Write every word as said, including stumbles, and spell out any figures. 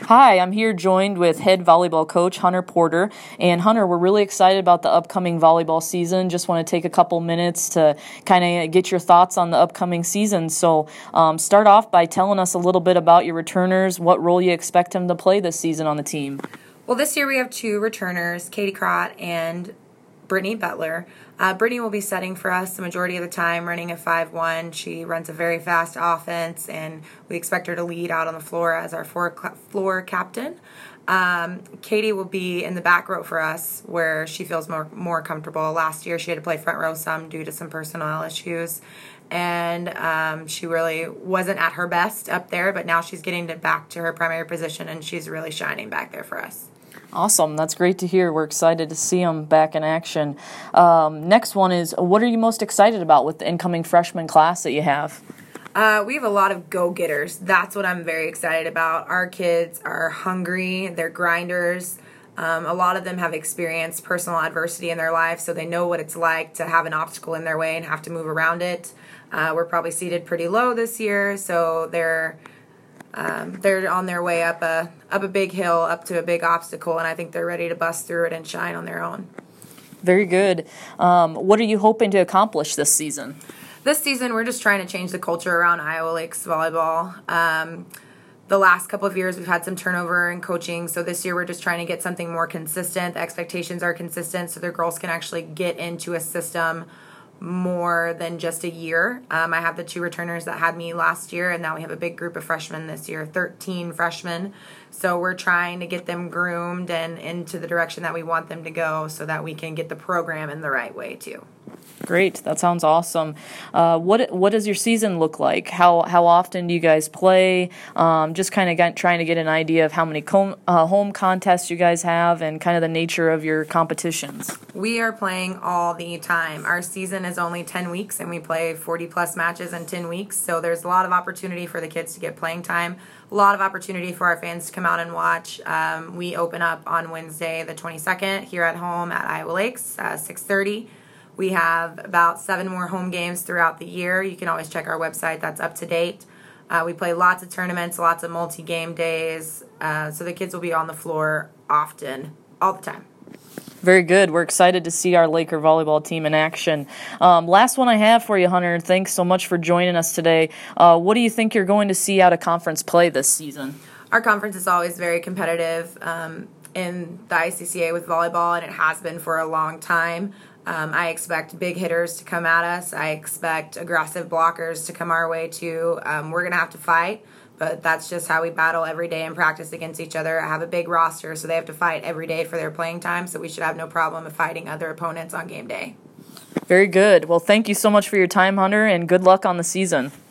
Hi, I'm here joined with head volleyball coach Hunter Porter. And Hunter, we're really excited about the upcoming volleyball season. Just want to take a couple minutes to kind of get your thoughts on the upcoming season. So um, start off by telling us a little bit about your returners, what role you expect them to play this season on the team. Well, this year we have two returners, Katie Crott and Brittany Butler. Uh, Brittany will be setting for us the majority of the time, running a five one. She runs a very fast offense, and we expect her to lead out on the floor as our floor, floor captain. Um, Katie will be in the back row for us, where she feels more more comfortable. Last year she had to play front row some due to some personnel issues, and um, she really wasn't at her best up there, but now she's getting to back to her primary position, and she's really shining back there for us. Awesome. That's great to hear. We're excited to see them back in action. Um, next one is, what are you most excited about with the incoming freshman class that you have? Uh, we have a lot of go-getters. That's what I'm very excited about. Our kids are hungry. They're grinders. Um, a lot of them have experienced personal adversity in their life, so they know what it's like to have an obstacle in their way and have to move around it. Uh, we're probably seated pretty low this year, so they're Um, they're on their way up a up a big hill, up to a big obstacle, and I think they're ready to bust through it and shine on their own. Very good. Um, what are you hoping to accomplish this season? This season, we're just trying to change the culture around Iowa Lakes volleyball. Um, the last couple of years, we've had some turnover in coaching, so this year we're just trying to get something more consistent. The expectations are consistent, so their girls can actually get into a system more than just a year. Um, I have the two returners that had me last year, and now we have a big group of freshmen this year, thirteen freshmen. So we're trying to get them groomed and into the direction that we want them to go so that we can get the program in the right way too. Great. That sounds awesome. Uh, what what does your season look like? How how often do you guys play? Um, just kind of trying to get an idea of how many com- uh, home contests you guys have and kind of the nature of your competitions. We are playing all the time. Our season is only ten weeks, and we play forty plus matches in ten weeks. So there's a lot of opportunity for the kids to get playing time. A lot of opportunity for our fans to come out and watch. Um, we open up on Wednesday the twenty-second here at home at Iowa Lakes, uh, six thirty. We have about seven more home games throughout the year. You can always check our website. That's up to date. Uh, we play lots of tournaments, lots of multi-game days. Uh, so the kids will be on the floor often, all the time. Very good. We're excited to see our Laker volleyball team in action. Um, last one I have for you, Hunter. Thanks so much for joining us today. Uh, what do you think you're going to see out of conference play this season? Our conference is always very competitive um, in the I C C A with volleyball, and it has been for a long time. Um, I expect big hitters to come at us. I expect aggressive blockers to come our way too. Um, we're going to have to fight, but that's just how we battle every day and practice against each other. I have a big roster, so they have to fight every day for their playing time, so we should have no problem of fighting other opponents on game day. Very good. Well, thank you so much for your time, Hunter, and good luck on the season.